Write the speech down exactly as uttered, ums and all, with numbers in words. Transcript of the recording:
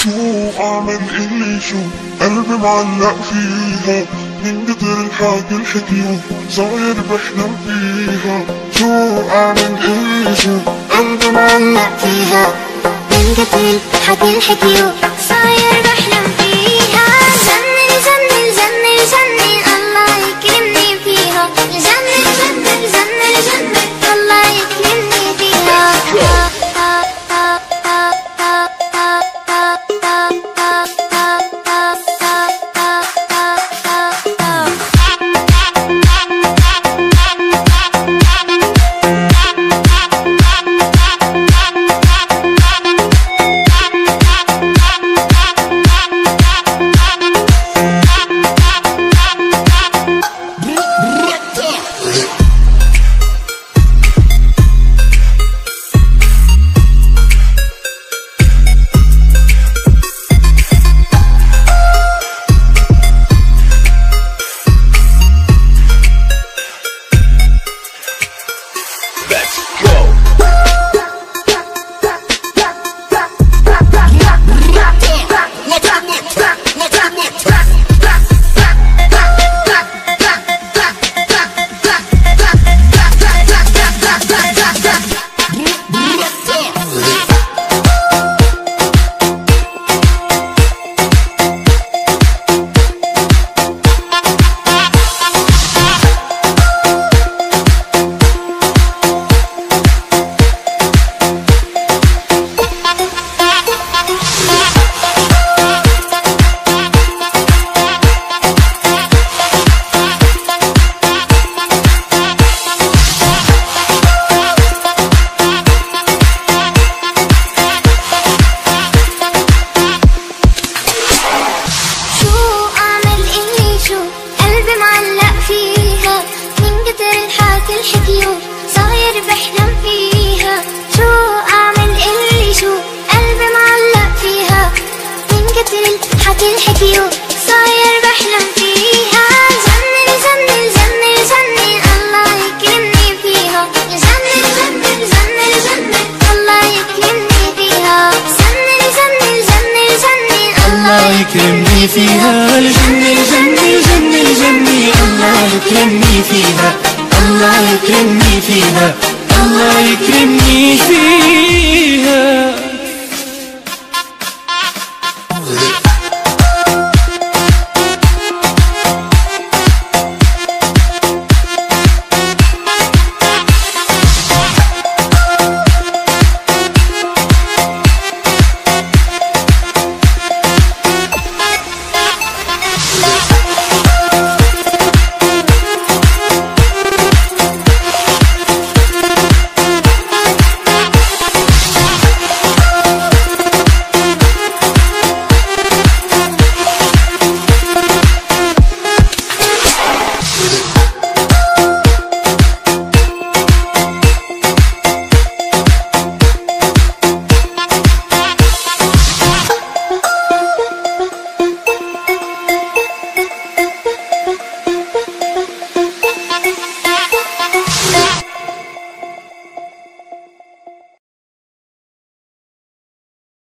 شو اعمل اللي شو قلبي معلق فيها من كتر الحكي الحكيو صاير بحلم فيها. شو اعمل اللي شو قلبي معلق فيها من كتر الحكي الحكيو صاير بحلم فيها. جنن جنن جنن جنن الله يكرمني فيها. جنن جنن جنن جنن الله يكرمني فيها. صاير بحلم فيها. شو اعمل اللي شو قلبي معلق فيها من كتر الحكي الحكيو صاير بحلم فيها. جنن جنن جنن جنن الله يكرمني فيها. جنن جنن جنن جنن الله يكرمني فيها. جنن جنن جنن جنن الله يكرمني فيها. جنن جنن جنن جنن الله يكرمني فيها. الله يكرمني فيها. الله يكرمني فيها.